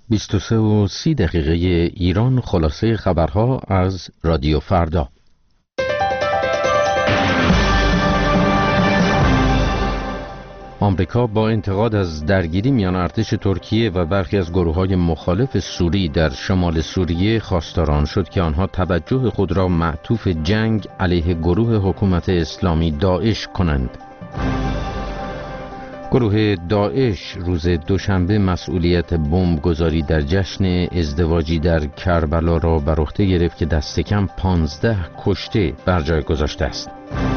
23:30 ایران. خلاصه خبرها از رادیو فردا. آمریکا با انتقاد از درگیری میان ارتش ترکیه و برخی از گروه‌های مخالف سوری در شمال سوریه خواستار آن شد که آنها توجه خود را معطوف جنگ علیه گروه حکومت اسلامی داعش کنند. گروه داعش روز دوشنبه مسئولیت بمبگذاری در جشن ازدواجی در کربلا را بر عهده گرفت که دست کم 15 کشته بر جای گذاشته است.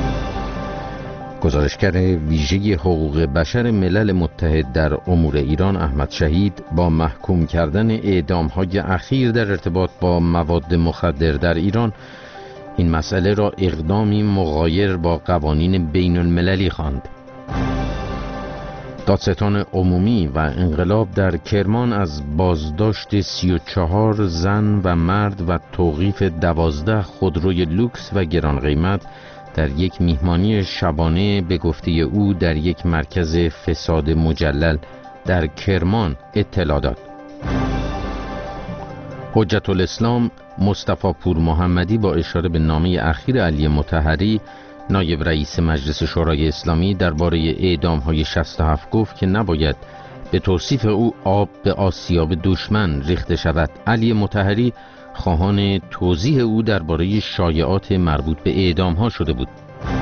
گزارشگر ویژه حقوق بشر ملل متحد در امور ایران احمد شهید با محکوم کردن اعدام‌های اخیر در ارتباط با مواد مخدر در ایران این مسئله را اقدامی مغایر با قوانین بین المللی خواند. دادستان عمومی و انقلاب در کرمان از بازداشت 34 زن و مرد و توقیف 12 خودروی لوکس و گران قیمت در یک میهمانی شبانه به گفته او در یک مرکز فساد مجلل در کرمان اطلاع داد. حجت الاسلام مصطفی پور محمدی با اشاره به نامه اخیر علی مطهری نایب رئیس مجلس شورای اسلامی درباره اعدام‌های 67 گفت که نباید به توصیف او آب به آسیاب دشمن ریخته شود. علی مطهری خواهان توضیح او درباره شایعات مربوط به اعدام‌ها شده بود.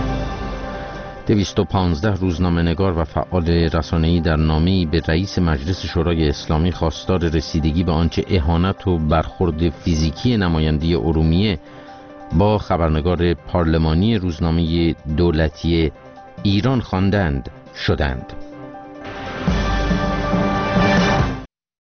215 روزنامه‌نگار و فعال رسانه‌ای در نامه‌ای به رئیس مجلس شورای اسلامی خواستار رسیدگی به آنچه اهانت و برخورد فیزیکی نماینده ارومیه با خبرنگار پارلمانی روزنامه دولتی ایران خواندند شدند.